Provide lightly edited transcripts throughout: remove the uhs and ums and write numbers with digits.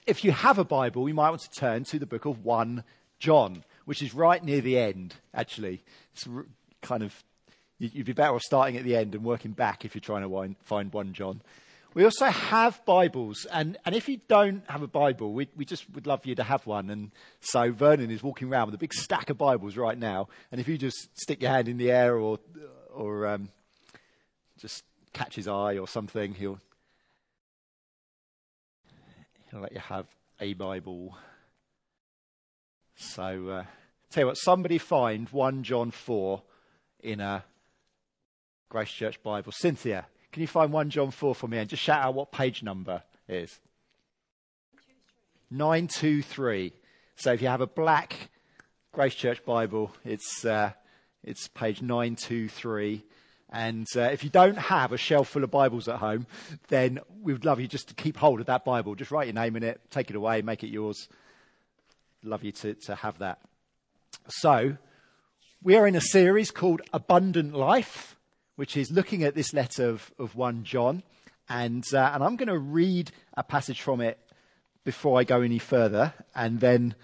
if you have a Bible, you might want to turn to the book of 1 John, which is right near the end, actually. It's kind of, you'd be better off starting at the end and working back if you're trying to find 1 John. We also have Bibles, and if you don't have a Bible, we just would love you to have one. And so Vernon is walking around with a big stack of Bibles right now, and if you just stick your hand in the air or just catch his eye or something, he'll let you have a Bible. So, tell you what, somebody find 1 John 4 in a Grace Church Bible. Cynthia, can you find 1 John 4 for me and just shout out what page number it is? 923. So if you have a black Grace Church Bible, it's page 923. And if you don't have a shelf full of Bibles at home, then we would love you just to keep hold of that Bible. Just write your name in it, take it away, make it yours. Love you to have that. So, we are in a series called Abundant Life, which is looking at this letter of 1 John. And I'm going to read a passage from it before I go any further, and then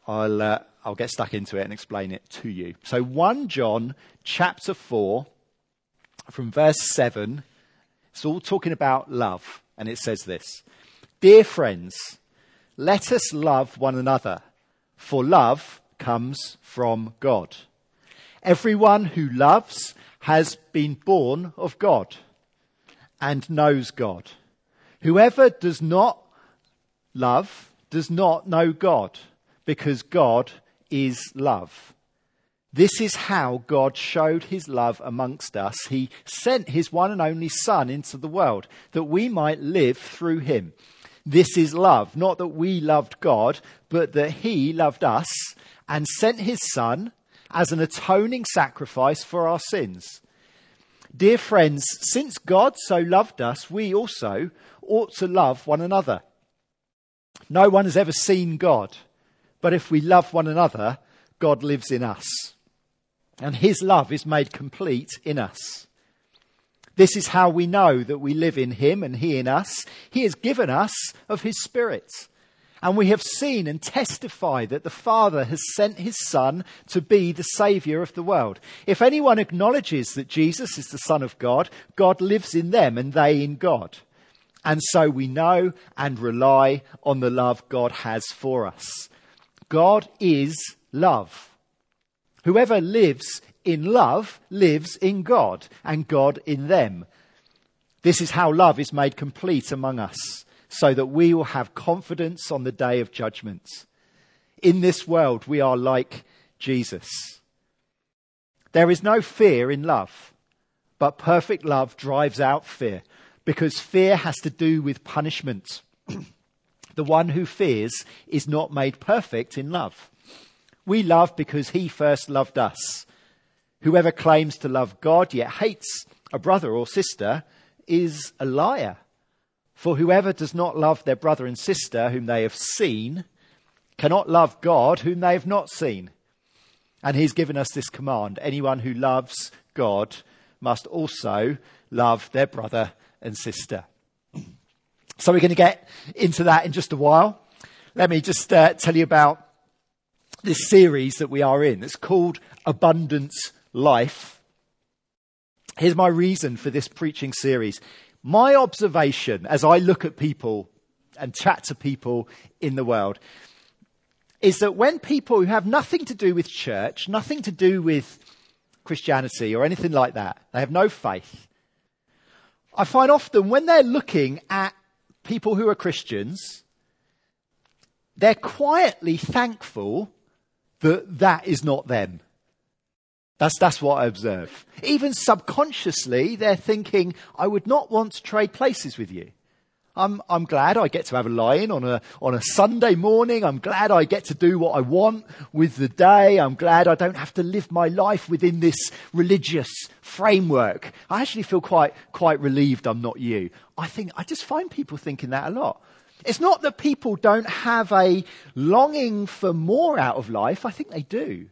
I'll get stuck into it and explain it to you. So 1 John chapter 4, from verse 7, it's all talking about love. And it says this: "Dear friends, let us love one another, for love comes from God. Everyone who loves has been born of God and knows God. Whoever does not love does not know God, because God is love. This is how God showed his love amongst us. He sent his one and only Son into the world, that we might live through him. This is love, not that we loved God, but that he loved us and sent his Son as an atoning sacrifice for our sins. Dear friends, since God so loved us, we also ought to love one another. No one has ever seen God, but if we love one another, God lives in us, and his love is made complete in us. This is how we know that we live in him and he in us. He has given us of his Spirit. And we have seen and testify that the Father has sent his Son to be the Saviour of the world. If anyone acknowledges that Jesus is the Son of God, God lives in them and they in God. And so we know and rely on the love God has for us. God is love. Whoever lives in love lives in God, and God in them. This is how love is made complete among us, so that we will have confidence on the day of judgment. In this world, we are like Jesus. There is no fear in love, but perfect love drives out fear, because fear has to do with punishment. The one who fears is not made perfect in love. We love because he first loved us. Whoever claims to love God yet hates a brother or sister is a liar. For whoever does not love their brother and sister whom they have seen cannot love God whom they have not seen. And he's given us this command: anyone who loves God must also love their brother and sister. So we're going to get into that in just a while. Let me just tell you about this series that we are in. It's called Abundant Life. Here's my reason for this preaching series. My observation as I look at people and chat to people in the world is that when people who have nothing to do with church, nothing to do with Christianity or anything like that, they have no faith, I find often when they're looking at people who are Christians, they're quietly thankful that that is not them. That's what I observe. Even subconsciously, they're thinking, I would not want to trade places with you. I'm glad I get to have a lie-in on a Sunday morning. I'm glad I get to do what I want with the day. I'm glad I don't have to live my life within this religious framework. I actually feel quite relieved I'm not you. I just find people thinking that a lot. It's not that people don't have a longing for more out of life. I think they do.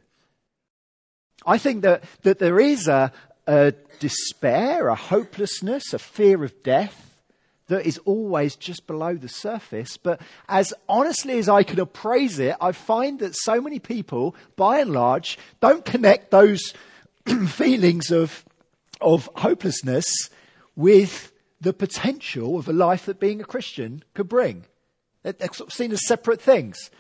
I think that there is a despair, a hopelessness, a fear of death that is always just below the surface. But as honestly as I can appraise it, I find that so many people, by and large, don't connect those feelings of hopelessness with the potential of a life that being a Christian could bring. They're sort of seen as separate things.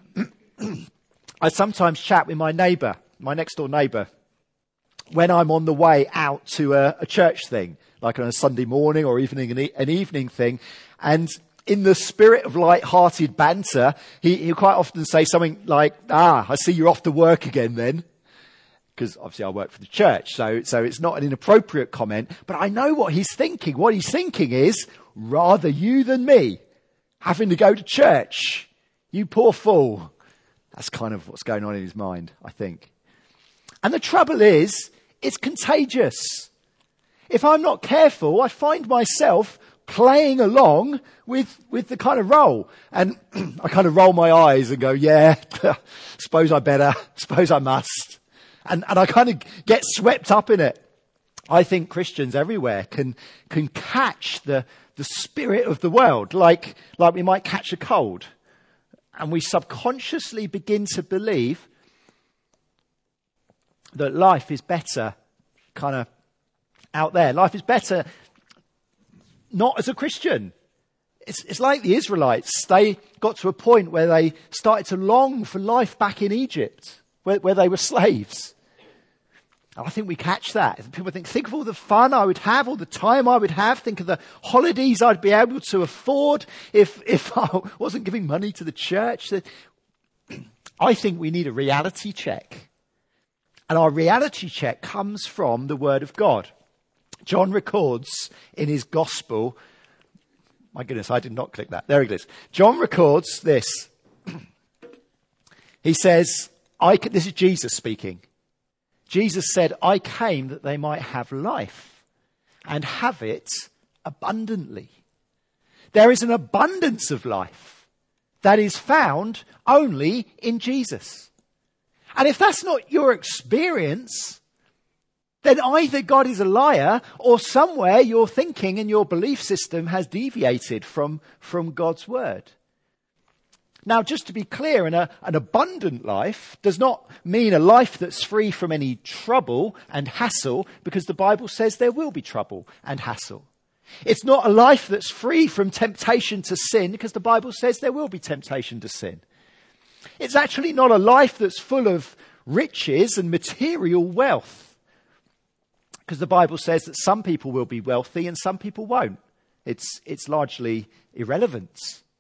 I sometimes chat with my neighbour, my next door neighbour, when I'm on the way out to a church thing, like on a Sunday morning or even an evening thing. And in the spirit of light-hearted banter, he'll quite often say something like, I see you're off to work again then. Because obviously I work for the church, so it's not an inappropriate comment. But I know what he's thinking. What he's thinking is, rather you than me, having to go to church. You poor fool. That's kind of what's going on in his mind, I think. And the trouble is, it's contagious. If I'm not careful, I find myself playing along with the kind of role. And I kind of roll my eyes and go, yeah, suppose I better, suppose I must. And I kind of get swept up in it. I think Christians everywhere can catch the spirit of the world, like we might catch a cold. And we subconsciously begin to believe that life is better kind of out there. Life is better not as a Christian. It's like the Israelites. They got to a point where they started to long for life back in Egypt, where they were slaves. And I think we catch that. People think of all the fun I would have, all the time I would have. Think of the holidays I'd be able to afford if I wasn't giving money to the church. I think we need a reality check. And our reality check comes from the Word of God. John records in his Gospel, my goodness, I did not click that. There it is. John records this. He says, this is Jesus speaking. Jesus said, I came that they might have life and have it abundantly. There is an abundance of life that is found only in Jesus. And if that's not your experience, then either God is a liar or somewhere your thinking and your belief system has deviated from God's word. Now, just to be clear, an abundant life does not mean a life that's free from any trouble and hassle, because the Bible says there will be trouble and hassle. It's not a life that's free from temptation to sin, because the Bible says there will be temptation to sin. It's actually not a life that's full of riches and material wealth, because the Bible says that some people will be wealthy and some people won't. It's largely irrelevant.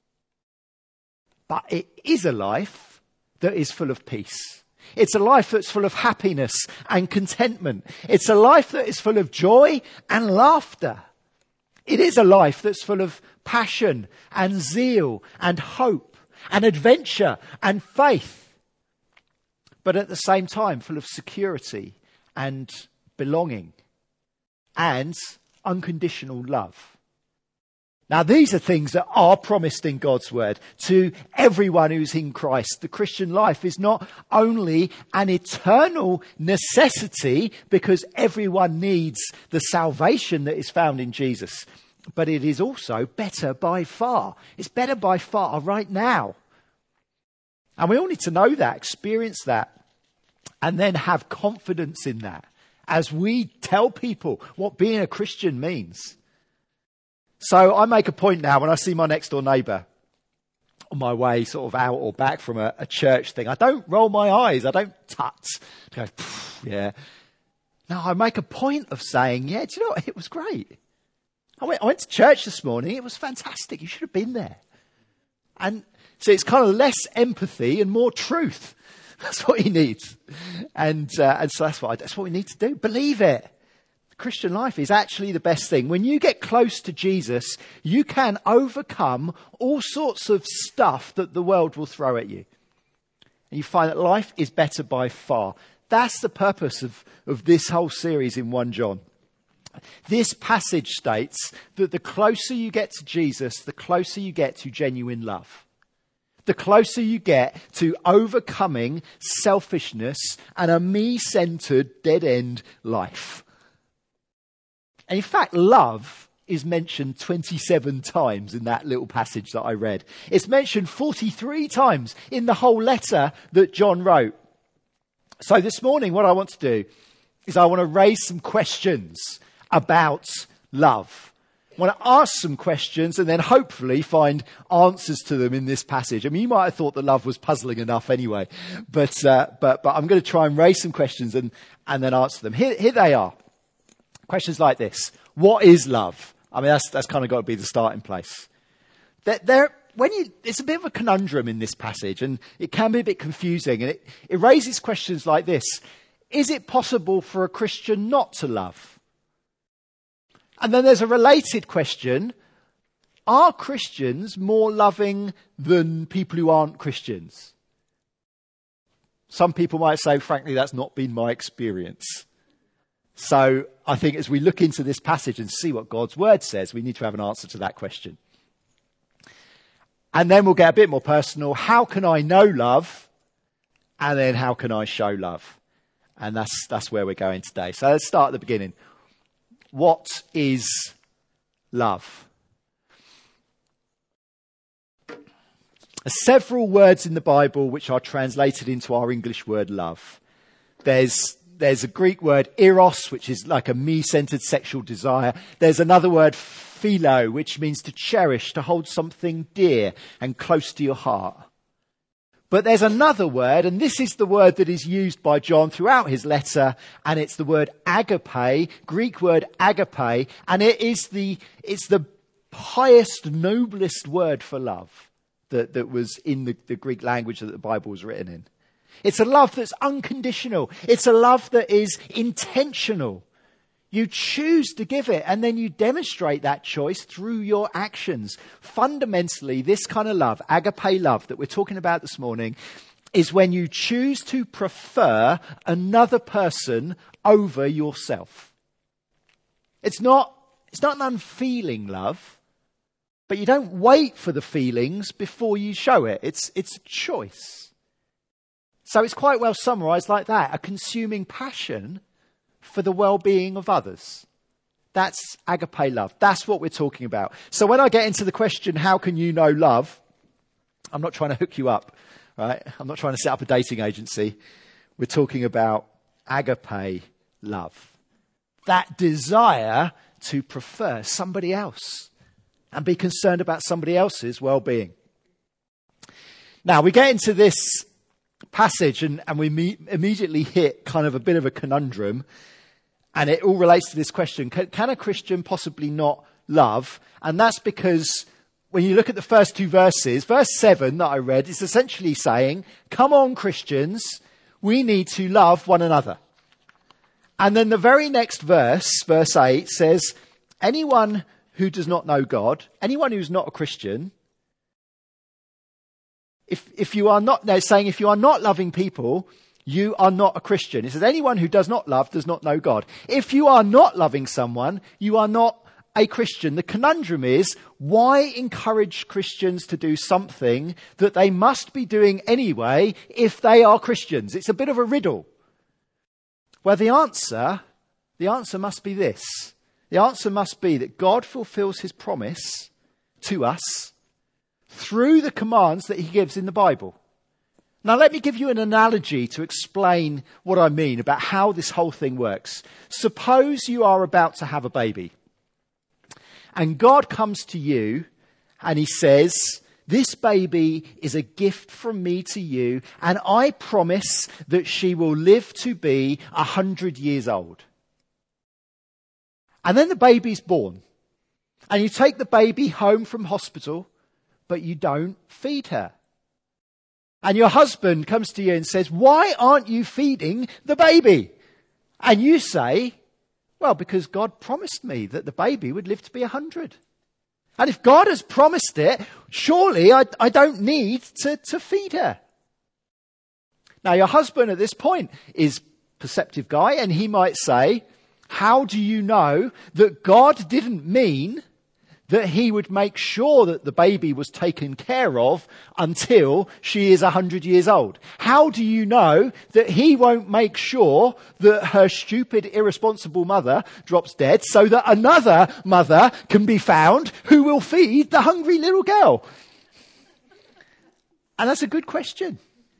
But it is a life that is full of peace. It's a life that's full of happiness and contentment. It's a life that is full of joy and laughter. It is a life that's full of passion and zeal and hope and adventure and faith. But at the same time, full of security and belonging and unconditional love. Now, these are things that are promised in God's word to everyone who's in Christ. The Christian life is not only an eternal necessity because everyone needs the salvation that is found in Jesus, but it is also better by far. It's better by far right now. And we all need to know that, experience that, and then have confidence in that as we tell people what being a Christian means. So I make a point now when I see my next door neighbour on my way sort of out or back from a church thing. I don't roll my eyes. I don't tut. I go, yeah. No, I make a point of saying, yeah, do you know what? It was great. I went to church this morning. It was fantastic. You should have been there. And so it's kind of less empathy and more truth. That's what he needs. And so that's what we need to do. Believe it. Christian life is actually the best thing. When you get close to Jesus, you can overcome all sorts of stuff that the world will throw at you. And you find that life is better by far. That's the purpose of this whole series in 1 John. This passage states that the closer you get to Jesus, the closer you get to genuine love. The closer you get to overcoming selfishness and a me-centered, dead-end life. And in fact, love is mentioned 27 times in that little passage that I read. It's mentioned 43 times in the whole letter that John wrote. So this morning, what I want to do is I want to raise some questions about love. I want to ask some questions and then hopefully find answers to them in this passage. I mean, you might have thought that love was puzzling enough anyway, but I'm going to try and raise some questions and then answer them. Here they are. Questions like this. What is love? I mean, that's kind of got to be the starting place. It's a bit of a conundrum in this passage, and it can be a bit confusing, and it raises questions like this. Is it possible for a Christian not to love? And then there's a related question. Are Christians more loving than people who aren't Christians? Some people might say, frankly, that's not been my experience. So I think as we look into this passage and see what God's word says, we need to have an answer to that question. And then we'll get a bit more personal. How can I know love? And then how can I show love? And that's where we're going today. So let's start at the beginning. What is love? There's several words in the Bible which are translated into our English word love. There's a Greek word eros, which is like a me-centered sexual desire. There's another word philo, which means to cherish, to hold something dear and close to your heart. But there's another word, and this is the word that is used by John throughout his letter, and it's the word agape, Greek word agape, and it's the highest, noblest word for love that was in the Greek language that the Bible was written in. It's a love that's unconditional. It's a love that is intentional. You choose to give it, and then you demonstrate that choice through your actions. Fundamentally, this kind of love, agape love that we're talking about this morning, is when you choose to prefer another person over yourself. It's not an unfeeling love, but you don't wait for the feelings before you show it. It's a choice. So it's quite well summarized like that: a consuming passion for the well-being of others. That's agape love. That's what we're talking about. So when I get into the question, how can you know love? I'm not trying to hook you up, right? I'm not trying to set up a dating agency. We're talking about agape love. That desire to prefer somebody else and be concerned about somebody else's well-being. Now, we get into this passage and we immediately hit kind of a bit of a conundrum, and it all relates to this question: can a Christian possibly not love? And that's because when you look at the first two verses, verse 7 that I read is essentially saying, come on Christians, we need to love one another. And then the very next verse, verse 8, says, anyone who does not know God, anyone who's not a Christian, if you are not, no, saying if you are not loving people, you are not a Christian. It says anyone who does not love does not know God. If you are not loving someone, you are not a Christian. The conundrum is, why encourage Christians to do something that they must be doing anyway if they are Christians? It's a bit of a riddle. Well, the answer must be this. The answer must be that God fulfills his promise to us through the commands that he gives in the Bible. Now, let me give you an analogy to explain what I mean about how this whole thing works. Suppose you are about to have a baby, and God comes to you and he says, this baby is a gift from me to you, and I promise that she will live to be 100 years old. And then the baby's born, and you take the baby home from hospital, but you don't feed her. And your husband comes to you and says, why aren't you feeding the baby? And you say, well, because God promised me that the baby would live to be 100. And if God has promised it, surely I don't need to feed her. Now, your husband at this point is a perceptive guy, and he might say, how do you know that God didn't mean that he would make sure that the baby was taken care of until she is 100 years old? How do you know that he won't make sure that her stupid, irresponsible mother drops dead so that another mother can be found who will feed the hungry little girl? And that's a good question.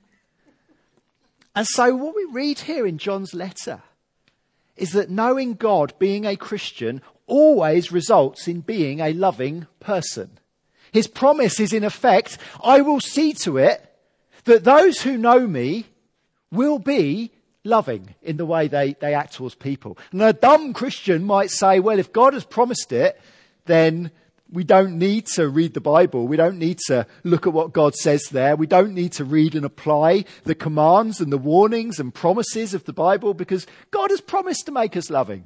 And so what we read here in John's letter is that knowing God, being a Christian, always results in being a loving person. His promise is, in effect, I will see to it that those who know me will be loving in the way they act towards people. And a dumb Christian might say, well, if God has promised it, then we don't need to read the Bible. We don't need to look at what God says there. We don't need to read and apply the commands and the warnings and promises of the Bible because God has promised to make us loving.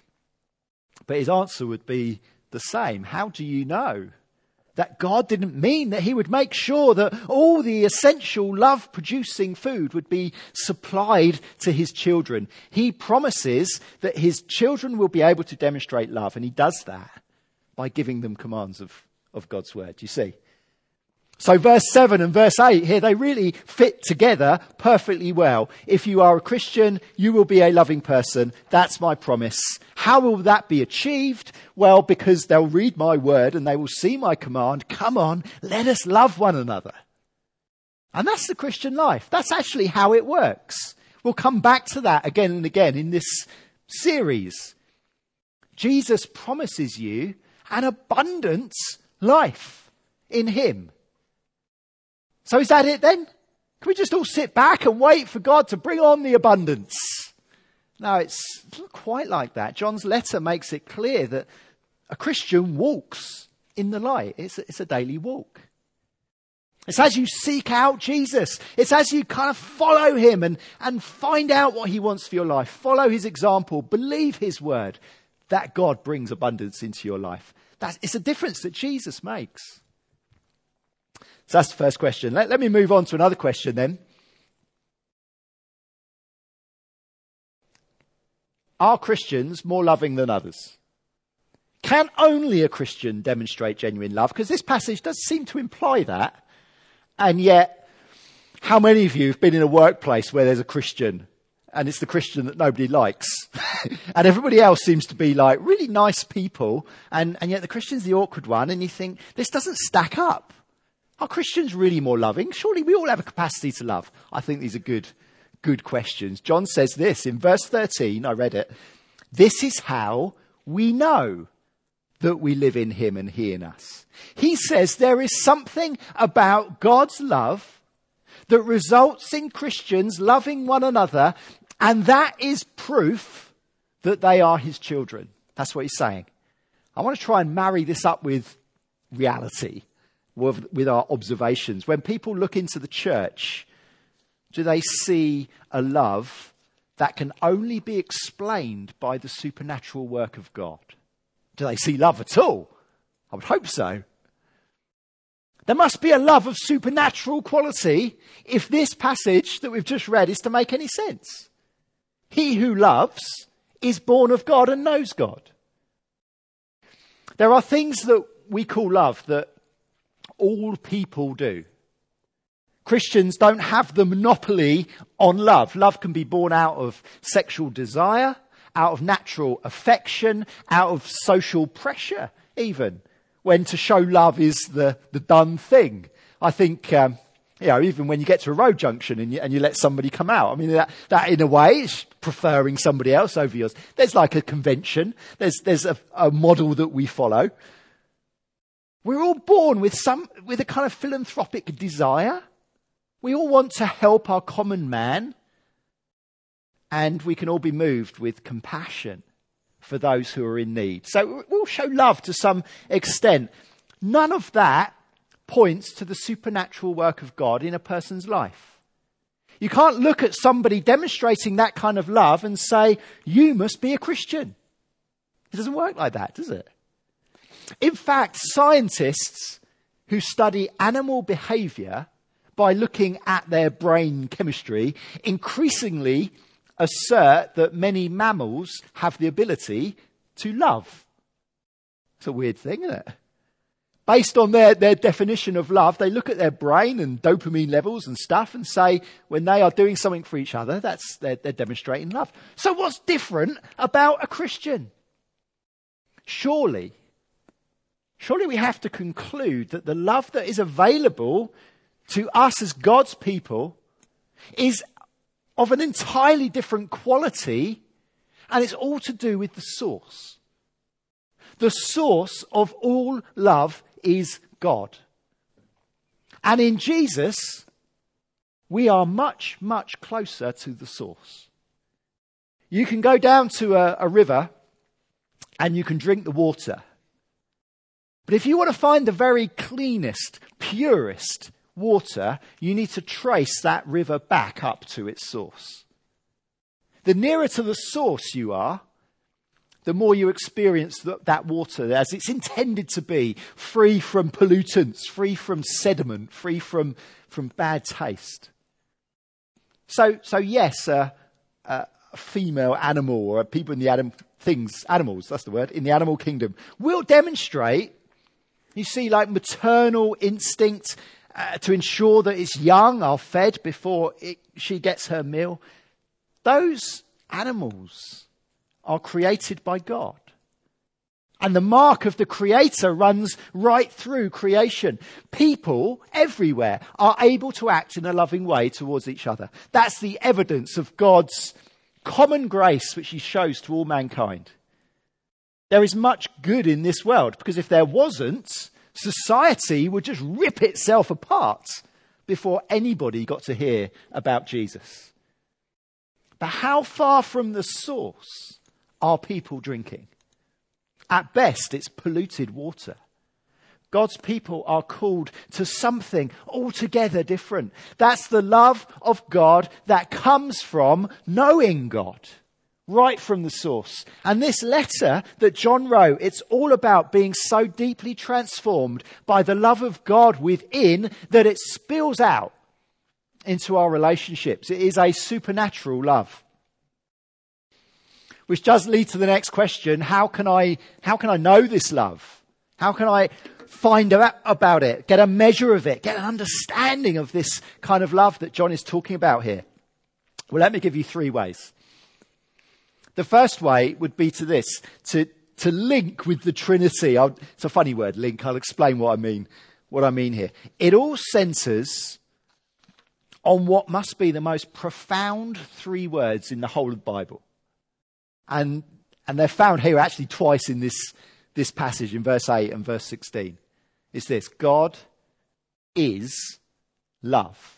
But his answer would be the same. How do you know that God didn't mean that he would make sure that all the essential love-producing food would be supplied to his children? He promises that his children will be able to demonstrate love, and he does that by giving them commands of God's word. You see? So verse 7 and verse 8 here, they really fit together perfectly well. If you are a Christian, you will be a loving person. That's my promise. How will that be achieved? Well, because they'll read my word and they will see my command. Come on, let us love one another. And that's the Christian life. That's actually how it works. We'll come back to that again and again in this series. Jesus promises you an abundant life in him. So is that it then? Can we just all sit back and wait for God to bring on the abundance? No, it's not quite like that. John's letter makes it clear that a Christian walks in the light. It's a daily walk. It's as you seek out Jesus. It's as you kind of follow him and find out what he wants for your life. Follow his example. Believe his word. That God brings abundance into your life. It's a difference that Jesus makes. So that's the first question. Let me move on to another question then. Are Christians more loving than others? Can only a Christian demonstrate genuine love? Because this passage does seem to imply that. And yet, how many of you have been in a workplace where there's a Christian and it's the Christian that nobody likes? And everybody else seems to be like really nice people. And yet the Christian's the awkward one. And you think, this doesn't stack up. Are Christians really more loving? Surely we all have a capacity to love. I think these are good questions. John says this in verse 13, I read it. This is how we know that we live in him and he in us. He says there is something about God's love that results in Christians loving one another, and that is proof that they are his children. That's what he's saying. I want to try and marry this up with reality, with our observations. When people look into the church, do they see a love that can only be explained by the supernatural work of God? Do they see love at all? I would hope so. There must be a love of supernatural quality if this passage that we've just read is to make any sense. He who loves is born of God and knows God. There are things that we call love that all people do. Christians don't have the monopoly on love. Love can be born out of sexual desire, out of natural affection, out of social pressure even, when to show love is the done thing. I think, even when you get to a road junction and you let somebody come out, I mean, that in a way is preferring somebody else over yours. There's like a convention. There's a model that we follow. We're all born with a kind of philanthropic desire. We all want to help our common man. And we can all be moved with compassion for those who are in need. So we'll show love to some extent. None of that points to the supernatural work of God in a person's life. You can't look at somebody demonstrating that kind of love and say, you must be a Christian. It doesn't work like that, does it? In fact, scientists who study animal behavior by looking at their brain chemistry increasingly assert that many mammals have the ability to love. It's a weird thing, isn't it? based on their definition of love, they look at their brain and dopamine levels and stuff and say when they are doing something for each other, they're demonstrating love. So what's different about a Christian? Surely we have to conclude that the love that is available to us as God's people is of an entirely different quality, and it's all to do with the source. The source of all love is God. And in Jesus, we are much, much closer to the source. You can go down to a river and you can drink the water. But if you want to find the very cleanest, purest water, you need to trace that river back up to its source. The nearer to the source you are, the more you experience that water as it's intended to be, free from pollutants, free from sediment, free from bad taste. So yes, a female animal or people in the animals, that's the word, in the animal kingdom will demonstrate, you see, like maternal instinct to ensure that its young are fed before she gets her meal. Those animals are created by God. And the mark of the Creator runs right through creation. People everywhere are able to act in a loving way towards each other. That's the evidence of God's common grace which he shows to all mankind. There is much good in this world, because if there wasn't, society would just rip itself apart before anybody got to hear about Jesus. But how far from the source are people drinking? At best, it's polluted water. God's people are called to something altogether different. That's the love of God that comes from knowing God, right from the source. And this letter that John wrote, it's all about being so deeply transformed by the love of God within that it spills out into our relationships. It is a supernatural love. Which does lead to the next question: how can I know this love? How can I find out about it, get a measure of it, get an understanding of this kind of love that John is talking about here? Well, let me give you 3 ways. The first way would be to link with the Trinity. It's a funny word, link. I'll explain what I mean here. It all centres on what must be the most profound 3 words in the whole of the Bible. And they're found here actually twice in this passage, in verse 8 and verse 16. It's this: God is love.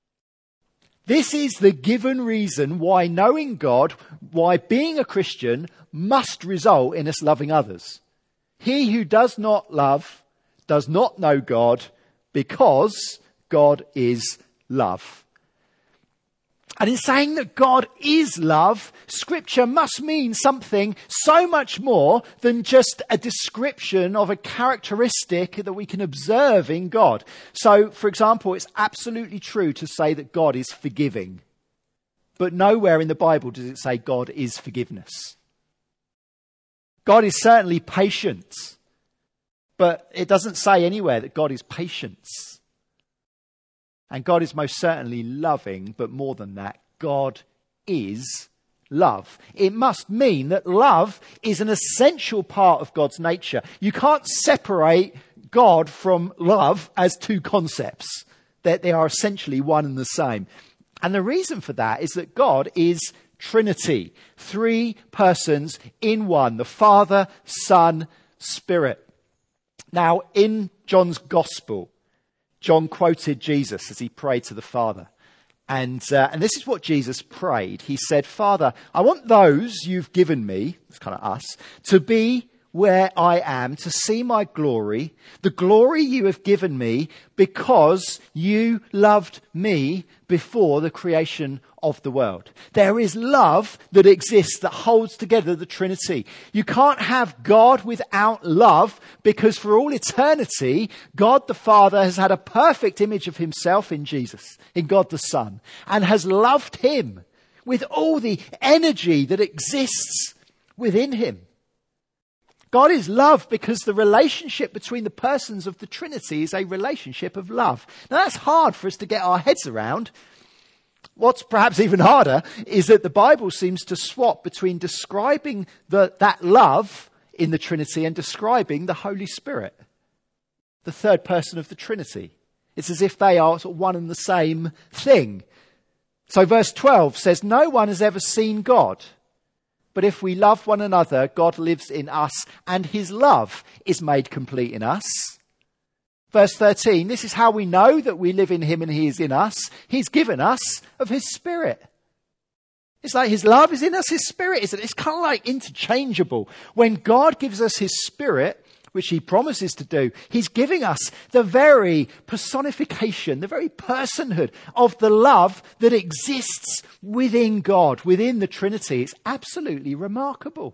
This is the given reason why knowing God, why being a Christian must result in us loving others. He who does not love does not know God, because God is love. And in saying that God is love, Scripture must mean something so much more than just a description of a characteristic that we can observe in God. So, for example, it's absolutely true to say that God is forgiving. But nowhere in the Bible does it say God is forgiveness. God is certainly patient, but it doesn't say anywhere that God is patience. And God is most certainly loving, but more than that, God is love. It must mean that love is an essential part of God's nature. You can't separate God from love as 2 concepts. They are essentially one and the same. And the reason for that is that God is Trinity, 3 persons in one: the Father, Son, Spirit. Now, in John's Gospel, John quoted Jesus as he prayed to the Father. And this is what Jesus prayed. He said, "Father, I want those you've given me," it's kind of us, "to be where I am, to see my glory, the glory you have given me, because you loved me before the creation of the world." There is love that exists that holds together the Trinity. You can't have God without love, because for all eternity, God the Father has had a perfect image of himself in Jesus, in God the Son, and has loved him with all the energy that exists within him. God is love because the relationship between the persons of the Trinity is a relationship of love. Now that's hard for us to get our heads around. What's perhaps even harder is that the Bible seems to swap between describing that love in the Trinity and describing the Holy Spirit, the third person of the Trinity. It's as if they are sort of one and the same thing. So verse 12 says, no one has ever seen God. But if we love one another, God lives in us and his love is made complete in us. Verse 13, this is how we know that we live in him and he is in us. He's given us of his Spirit. It's like his love is in us, his Spirit is in us. It's kind of like interchangeable. When God gives us his Spirit, which he promises to do, he's giving us the very personification, the very personhood of the love that exists within God, within the Trinity. It's absolutely remarkable.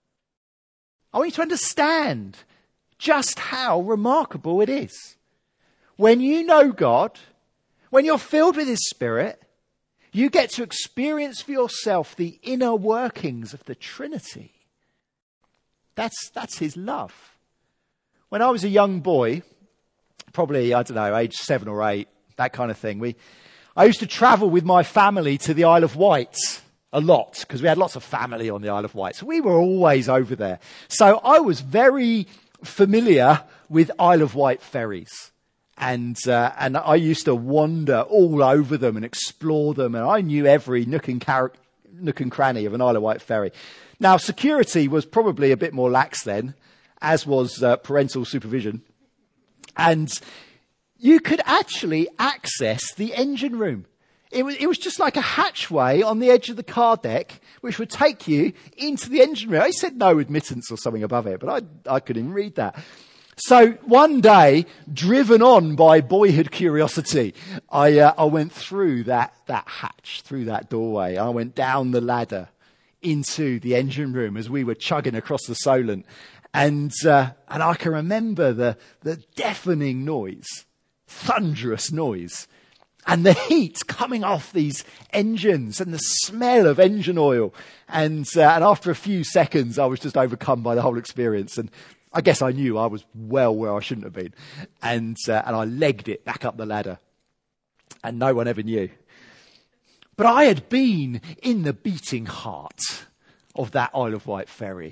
I want you to understand just how remarkable it is. When you know God, when you're filled with his Spirit, you get to experience for yourself the inner workings of the Trinity. That's his love. When I was a young boy, probably, I don't know, age 7 or 8, that kind of thing, I used to travel with my family to the Isle of Wight a lot, because we had lots of family on the Isle of Wight. So we were always over there. So I was very familiar with Isle of Wight ferries. And I used to wander all over them and explore them. And I knew every nook and cranny of an Isle of Wight ferry. Now, security was probably a bit more lax then, as was parental supervision. And you could actually access the engine room. It was just like a hatchway on the edge of the car deck, which would take you into the engine room. I said no admittance or something above it, but I couldn't read that. So one day, driven on by boyhood curiosity, I went through that hatch, through that doorway. I went down the ladder into the engine room as we were chugging across the Solent. And I can remember the deafening noise, thunderous noise, and the heat coming off these engines and the smell of engine oil. And after a few seconds, I was just overcome by the whole experience. And I guess I knew I was well where I shouldn't have been. And I legged it back up the ladder. And no one ever knew. But I had been in the beating heart of that Isle of Wight ferry.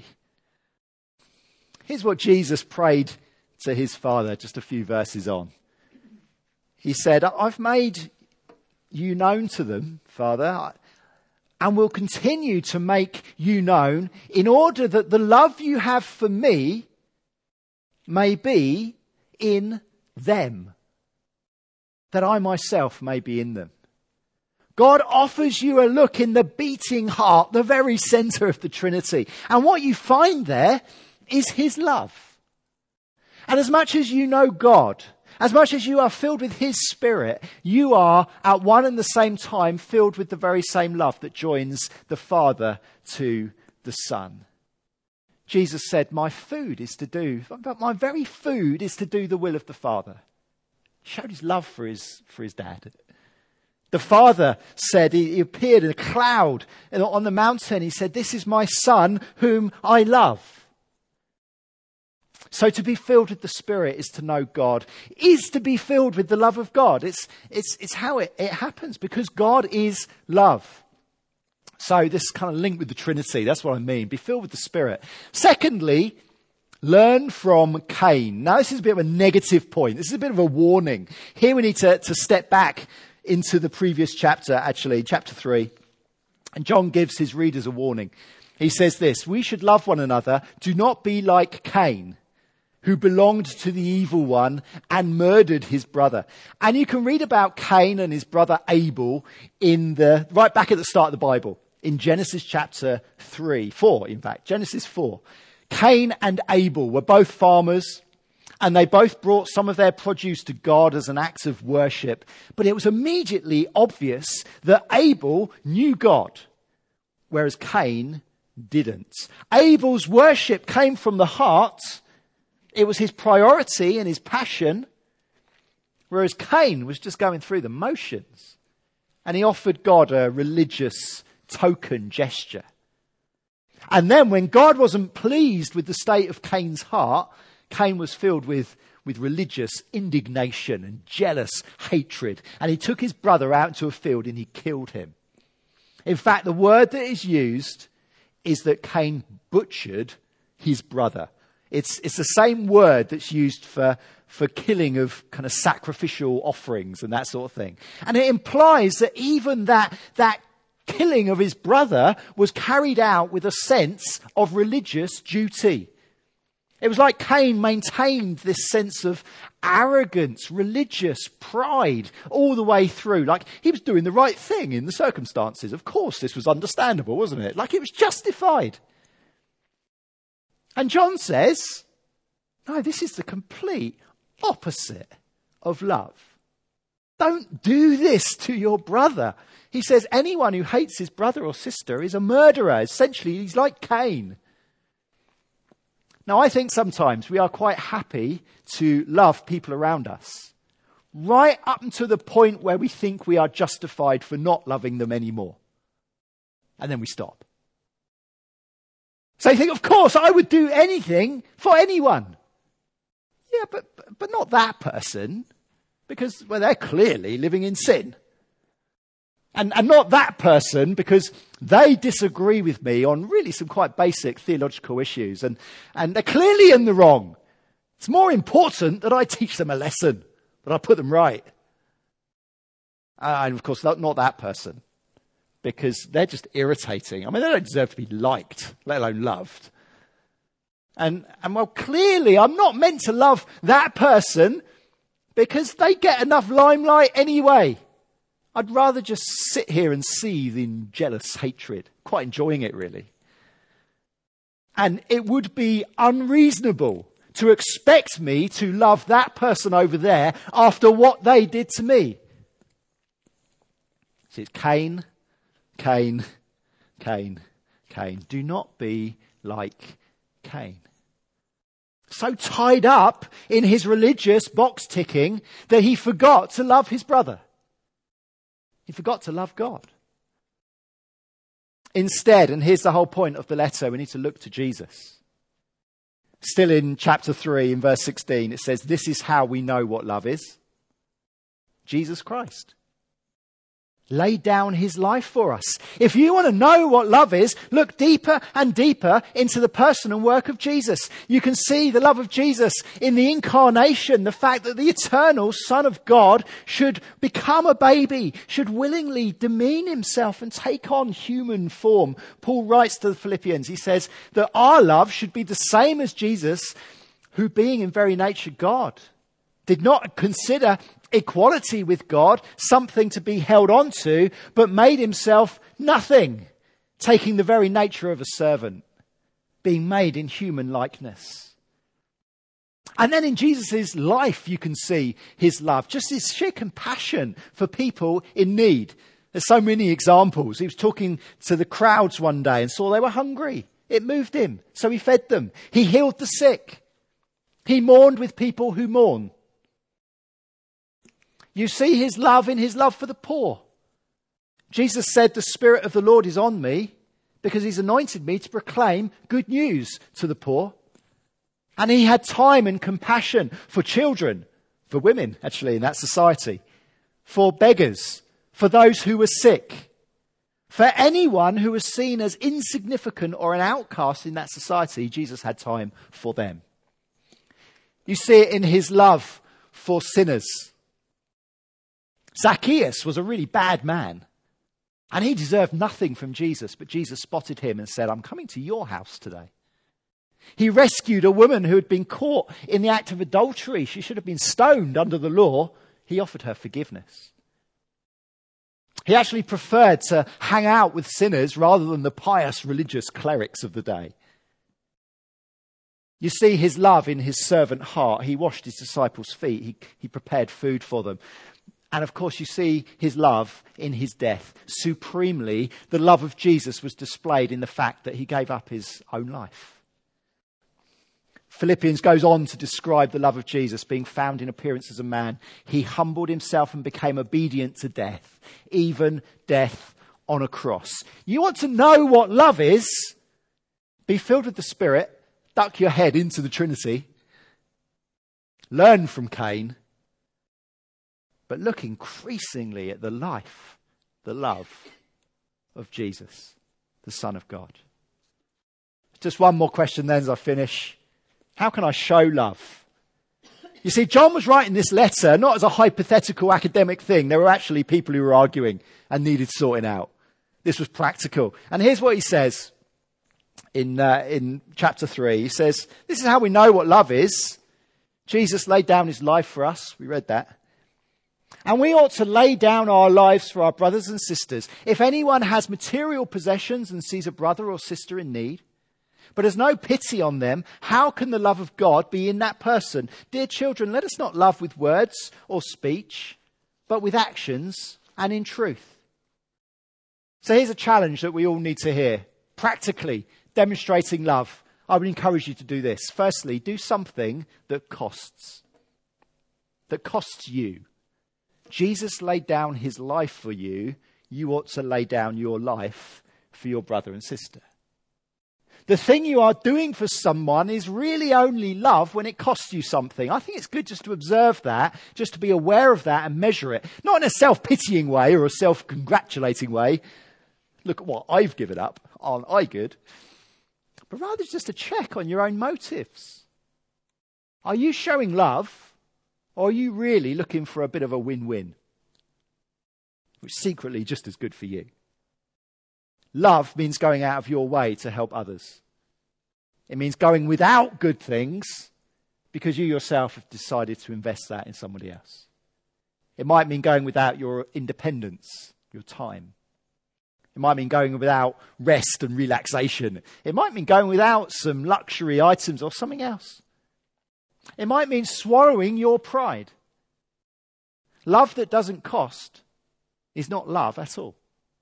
Here's what Jesus prayed to his Father just a few verses on. He said, I've made you known to them, Father, and will continue to make you known in order that the love you have for me may be in them, that I myself may be in them. God offers you a look in the beating heart, the very center of the Trinity. And what you find there is his love. And as much as you know God, as much as you are filled with his Spirit, you are at one and the same time filled with the very same love that joins the Father to the Son. Jesus said, my very food is to do the will of the Father. He showed his love for his dad. The Father said, he appeared in a cloud on the mountain. He said, this is my Son whom I love. So to be filled with the Spirit is to know God, is to be filled with the love of God. It's how it happens, because God is love. So this kind of link with the Trinity, that's what I mean. Be filled with the Spirit. Secondly, learn from Cain. Now this is a bit of a negative point. This is a bit of a warning. Here we need to step back into the previous chapter, actually, chapter 3. And John gives his readers a warning. He says this, we should love one another. Do not be like Cain, who belonged to the evil one and murdered his brother. And you can read about Cain and his brother Abel right back at the start of the Bible, in Genesis chapter 4, in fact, Genesis 4. Cain and Abel were both farmers, and they both brought some of their produce to God as an act of worship. But it was immediately obvious that Abel knew God, whereas Cain didn't. Abel's worship came from the heart. It was his priority and his passion, whereas Cain was just going through the motions. And he offered God a religious token gesture. And then when God wasn't pleased with the state of Cain's heart, Cain was filled with religious indignation and jealous hatred. And he took his brother out into a field and he killed him. In fact, the word that is used is that Cain butchered his brother. It's the same word that's used for killing of kind of sacrificial offerings and that sort of thing. And it implies that even that killing of his brother was carried out with a sense of religious duty. It was like Cain maintained this sense of arrogance, religious pride all the way through. Like he was doing the right thing in the circumstances. Of course, this was understandable, wasn't it? Like it was justified. And John says, no, this is the complete opposite of love. Don't do this to your brother. He says anyone who hates his brother or sister is a murderer. Essentially, he's like Cain. Now, I think sometimes we are quite happy to love people around us, right up until the point where we think we are justified for not loving them anymore. And then we stop. So you think, of course, I would do anything for anyone. Yeah, but not that person, because, well, they're clearly living in sin. And not that person, because they disagree with me on really some quite basic theological issues. And they're clearly in the wrong. It's more important that I teach them a lesson, that I put them right. And of course, not that person, because they're just irritating. I mean, they don't deserve to be liked, let alone loved. And well, clearly, I'm not meant to love that person because they get enough limelight anyway. I'd rather just sit here and seethe in jealous hatred, quite enjoying it really. And it would be unreasonable to expect me to love that person over there after what they did to me. See, it's Cain, Cain, Cain, Cain. Do not be like Cain. So tied up in his religious box ticking that he forgot to love his brother. He forgot to love God. Instead, and here's the whole point of the letter, we need to look to Jesus. Still in chapter 3, in verse 16, it says, this is how we know what love is. Jesus Christ laid down his life for us. If you want to know what love is, look deeper and deeper into the person and work of Jesus. You can see the love of Jesus in the incarnation, the fact that the eternal Son of God should become a baby, should willingly demean himself and take on human form. Paul writes to the Philippians, he says that our love should be the same as Jesus, who being in very nature God, did not consider equality with God something to be held on to, but made himself nothing, taking the very nature of a servant, being made in human likeness. And then in Jesus' life, you can see his love, just his sheer compassion for people in need. There's so many examples. He was talking to the crowds one day and saw they were hungry. It moved him, so he fed them. He healed the sick. He mourned with people who mourn. You see his love in his love for the poor. Jesus said, the Spirit of the Lord is on me because he's anointed me to proclaim good news to the poor. And he had time and compassion for children, for women actually in that society, for beggars, for those who were sick, for anyone who was seen as insignificant or an outcast in that society. Jesus had time for them. You see it in his love for sinners. Zacchaeus was a really bad man, and he deserved nothing from Jesus, but Jesus spotted him and said, I'm coming to your house today. He rescued a woman who had been caught in the act of adultery. She should have been stoned under the law. He offered her forgiveness. He actually preferred to hang out with sinners rather than the pious religious clerics of the day. You see his love in his servant heart. He washed his disciples' feet. He prepared food for them. And of course, you see his love in his death. Supremely, the love of Jesus was displayed in the fact that he gave up his own life. Philippians goes on to describe the love of Jesus being found in appearance as a man. He humbled himself and became obedient to death, even death on a cross. You want to know what love is? Be filled with the Spirit. Duck your head into the Trinity. Learn from Cain. But look increasingly at the life, the love of Jesus, the Son of God. Just one more question then as I finish. How can I show love? You see, John was writing this letter not as a hypothetical academic thing. There were actually people who were arguing and needed sorting out. This was practical. And here's what he says in chapter 3. He says, this is how we know what love is. Jesus laid down his life for us. We read that. And we ought to lay down our lives for our brothers and sisters. If anyone has material possessions and sees a brother or sister in need, but has no pity on them, how can the love of God be in that person? Dear children, let us not love with words or speech, but with actions and in truth. So here's a challenge that we all need to hear. Practically demonstrating love. I would encourage you to do this. Firstly, do something that costs. That costs you. Jesus laid down his life for you. You ought to lay down your life for your brother and sister. The thing you are doing for someone is really only love when it costs you something. I think it's good just to observe that, just to be aware of that and measure it. Not in a self-pitying way or a self-congratulating way. Look at what I've given up. Aren't I good? But rather just a check on your own motives. Are you showing love, or are you really looking for a bit of a win-win? Which is secretly just as good for you. Love means going out of your way to help others. It means going without good things because you yourself have decided to invest that in somebody else. It might mean going without your independence, your time. It might mean going without rest and relaxation. It might mean going without some luxury items or something else. It might mean swallowing your pride. Love that doesn't cost is not love at all.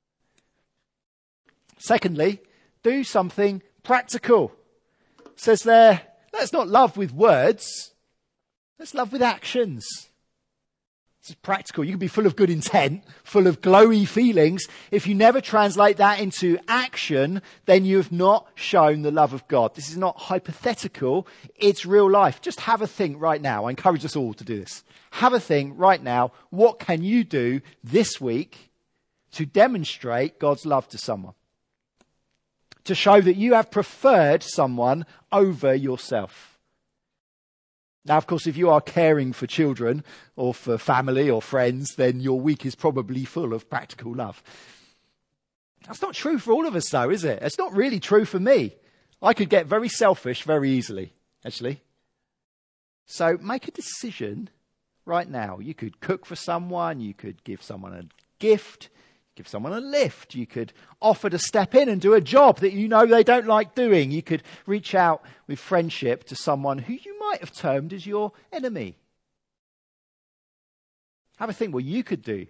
Secondly, do something practical. It says there, let's not love with words. Let's love with actions. This is practical. You can be full of good intent, full of glowy feelings. If you never translate that into action, then you have not shown the love of God. This is not hypothetical. It's real life. Just have a think right now. I encourage us all to do this. Have a think right now. What can you do this week to demonstrate God's love to someone? To show that you have preferred someone over yourself. Now, of course, if you are caring for children or for family or friends, then your week is probably full of practical love. That's not true for all of us, though, is it? It's not really true for me. I could get very selfish very easily, actually. So make a decision right now. You could cook for someone. You could give someone a gift. Give someone a lift. You could offer to step in and do a job that you know they don't like doing. You could reach out with friendship to someone who you might have termed as your enemy. Have a think what you could do.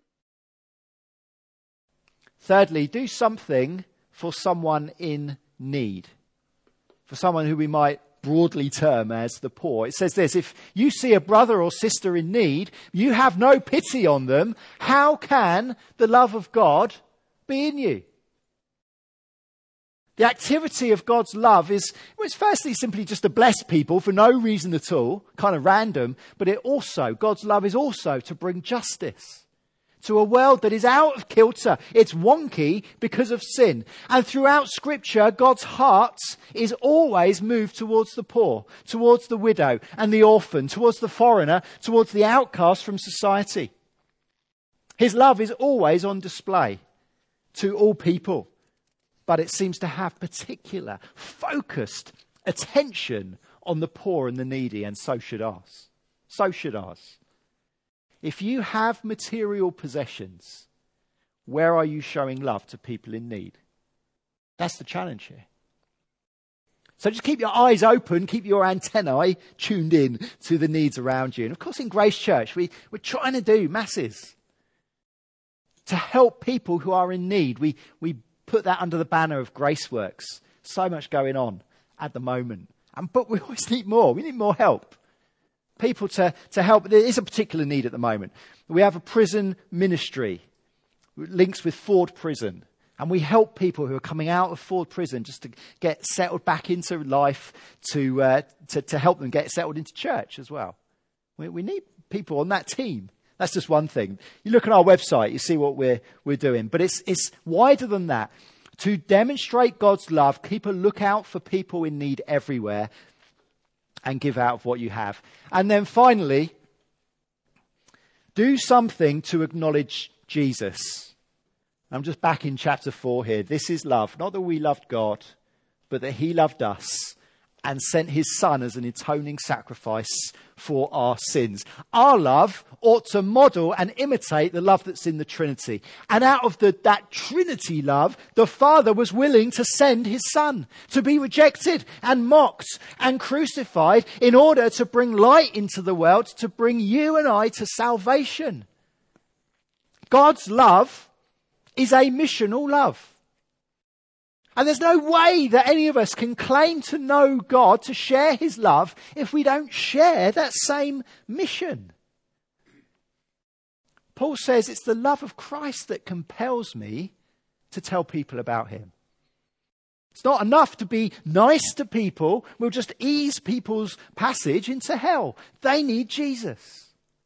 Thirdly, do something for someone in need. For someone who we might broadly term as the poor. It says this, if you see a brother or sister in need, you have no pity on them, how can the love of God be in you? The activity of God's love is firstly simply just to bless people for no reason at all, kind of random, but God's love is also to bring justice to a world that is out of kilter. It's wonky because of sin. And throughout Scripture, God's heart is always moved towards the poor, towards the widow and the orphan, towards the foreigner, towards the outcast from society. His love is always on display to all people, but it seems to have particular, focused attention on the poor and the needy, and so should ours. So should ours. If you have material possessions, where are you showing love to people in need? That's the challenge here. So just keep your eyes open, keep your antennae tuned in to the needs around you. And of course in Grace Church, we're trying to do masses to help people who are in need. We put that under the banner of Graceworks. So much going on at the moment. But we always need more. We need more help. People to help. There is a particular need at the moment. We have a prison ministry, links with Ford Prison. And we help people who are coming out of Ford prison just to get settled back into life, to help them get settled into church as well. We need people on that team. That's just one thing. You look at our website, you see what we're doing. But it's wider than that. To demonstrate God's love, keep a lookout for people in need everywhere and give out of what you have. And then finally, do something to acknowledge Jesus. I'm just back in chapter 4 here. This is love. Not that we loved God, but that he loved us and sent his son as an atoning sacrifice for our sins. Our love ought to model and imitate the love that's in the Trinity. And out of that Trinity love, the Father was willing to send his son to be rejected and mocked and crucified in order to bring light into the world, to bring you and I to salvation. God's love is a missional love. And there's no way that any of us can claim to know God, to share his love, if we don't share that same mission. Paul says it's the love of Christ that compels me to tell people about him. It's not enough to be nice to people. We'll just ease people's passage into hell. They need Jesus.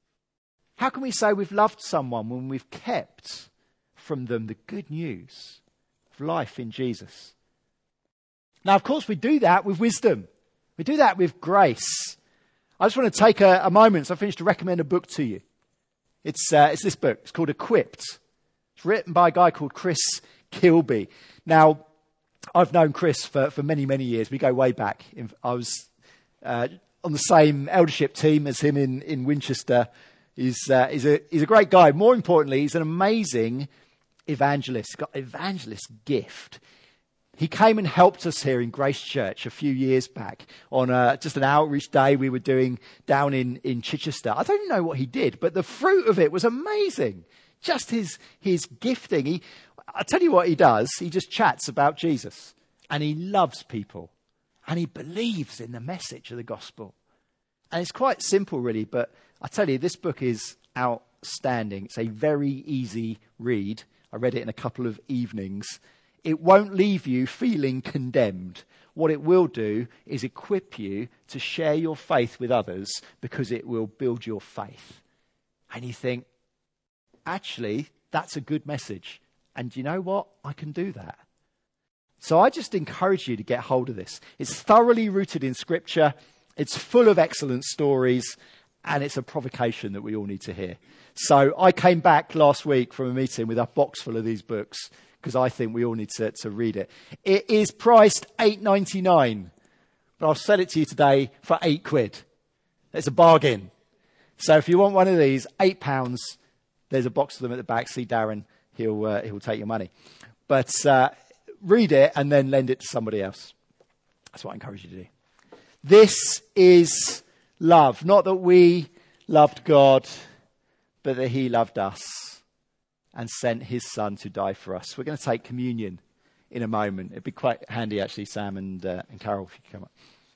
How can we say we've loved someone when we've kept from them the good news of life in Jesus? Now, of course, we do that with wisdom. We do that with grace. I just want to take a moment, so I finished, to recommend a book to you. It's this book. It's called Equipped. It's written by a guy called Chris Kilby. Now, I've known Chris for many, many years. We go way back. I was on the same eldership team as him in Winchester. He's a great guy. More importantly, he's an amazing evangelist. He's got an evangelist gift. He came and helped us here in Grace Church a few years back on just an outreach day we were doing down in Chichester. I don't know what he did, but the fruit of it was amazing. Just his gifting. I'll tell you what he does. He just chats about Jesus, and he loves people, and he believes in the message of the gospel. And it's quite simple, really, but I tell you, this book is outstanding. It's a very easy read. I read it in a couple of evenings. It won't leave you feeling condemned. What it will do is equip you to share your faith with others, because it will build your faith. And you think, actually, that's a good message. And you know what? I can do that. So I just encourage you to get hold of this. It's thoroughly rooted in Scripture. It's full of excellent stories. And it's a provocation that we all need to hear. So I came back last week from a meeting with a box full of these books, because I think we all need to read it. It is priced $8.99, but I'll sell it to you today for £8. It's a bargain. So if you want one of these, £8. There's a box of them at the back. See Darren, he'll take your money. But read it and then lend it to somebody else. That's what I encourage you to do. This is love. Not that we loved God, but that he loved us and sent his son to die for us. We're going to take communion in a moment. It'd be quite handy, actually, Sam and Carol, if you could come up.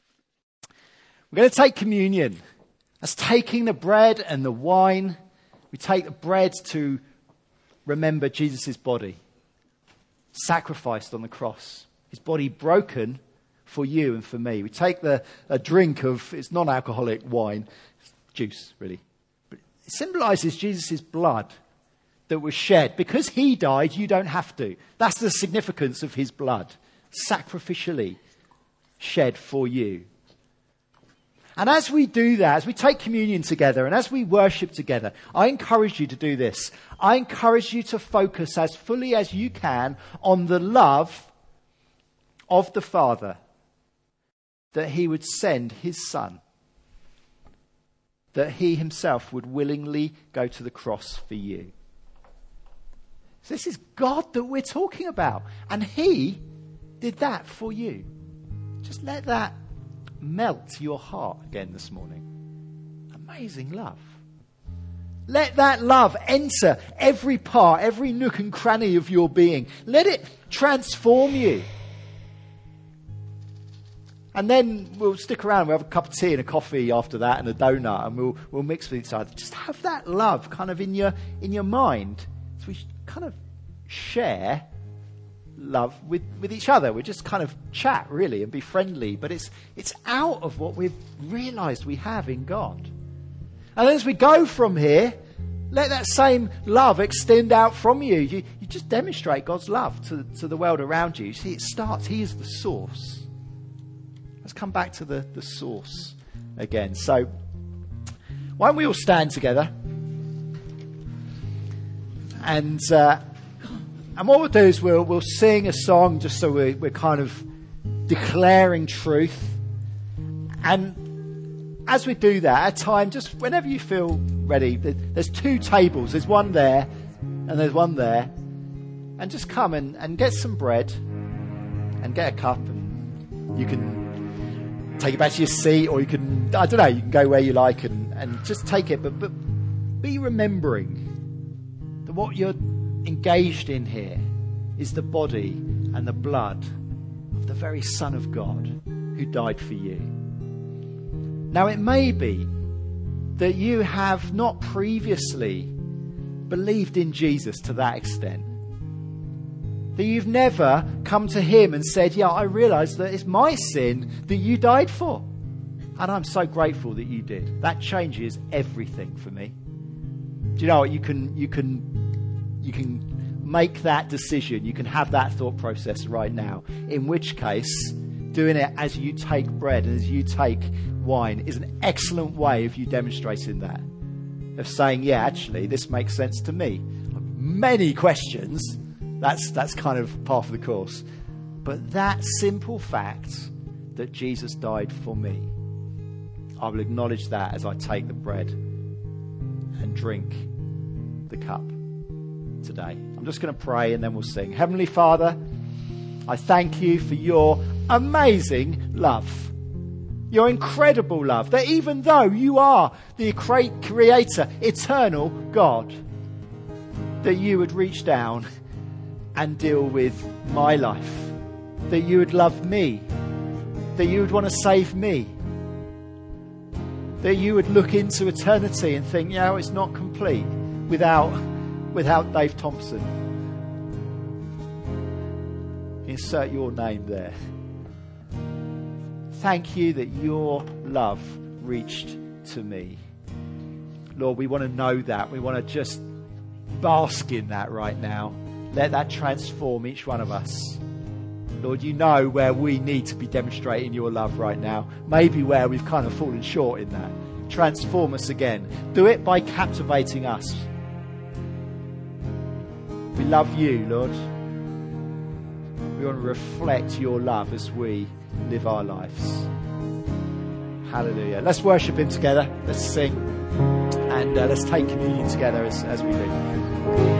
We're going to take communion. That's taking the bread and the wine. We take the bread to remember Jesus' body, sacrificed on the cross. His body broken for you and for me. We take a drink of, it's non-alcoholic wine, it's juice, really. But it symbolizes Jesus' blood that was shed. Because he died, you don't have to. That's the significance of his blood, sacrificially shed for you. And as we do that, as we take communion together and as we worship together, I encourage you to do this. I encourage you to focus as fully as you can on the love of the Father, that he would send his son, that he himself would willingly go to the cross for you. So this is God that we're talking about. And he did that for you. Just let that melt your heart again this morning. Amazing love. Let that love enter every part, every nook and cranny of your being. Let it transform you. And then we'll stick around. We'll have a cup of tea and a coffee after that and a donut, and we'll mix with each other. Just have that love kind of in your mind. So we kind of share love with each other. We just kind of chat, really, and be friendly. But it's out of what we've realised we have in God. And as we go from here, let that same love extend out from you. You just demonstrate God's love to the world around you. See, it starts, He is the source. Let's come back to the source again. So, why don't we all stand together? And what we'll do is we'll sing a song just so we're kind of declaring truth. And as we do that, at a time, just whenever you feel ready, there's 2 tables. There's one there and there's one there. And just come and get some bread and get a cup, and you can take it back to your seat, or you can, I don't know, you can go where you like and just take it. But be remembering that what you're engaged in here is the body and the blood of the very Son of God who died for you. Now, it may be that you have not previously believed in Jesus to that extent. That you've never come to Him and said, yeah, I realise that it's my sin that you died for. And I'm so grateful that you did. That changes everything for me. Do you know what? You can make that decision. You can have that thought process right now. In which case, doing it as you take bread and as you take wine is an excellent way of you demonstrating that. Of saying, yeah, actually, this makes sense to me. Many questions. That's kind of part of the course. But that simple fact that Jesus died for me, I will acknowledge that as I take the bread and drink the cup today. I'm just going to pray and then we'll sing. Heavenly Father, I thank you for your amazing love. Your incredible love. That even though you are the creator, eternal God, that you would reach down and deal with my life. That you would love me. That you would want to save me. That you would look into eternity and think, yeah, it's not complete without Dave Thompson. Insert your name there. Thank you that your love reached to me. Lord, we want to know that. We want to just bask in that right now. Let that transform each one of us. Lord, you know where we need to be demonstrating your love right now. Maybe where we've kind of fallen short in that. Transform us again. Do it by captivating us. We love you, Lord. We want to reflect your love as we live our lives. Hallelujah. Let's worship him together. Let's sing. And let's take communion together as we do.